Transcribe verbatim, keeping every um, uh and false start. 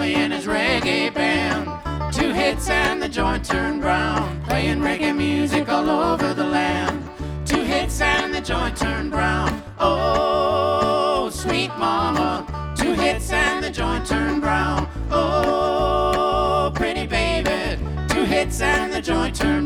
playing his reggae band. Two hits and the joint turned brown, playing reggae music all over the land. Two hits and the joint turned brown. Oh, sweet mama. Two hits and the joint turned brown. Oh, pretty baby. Two hits and the joint turned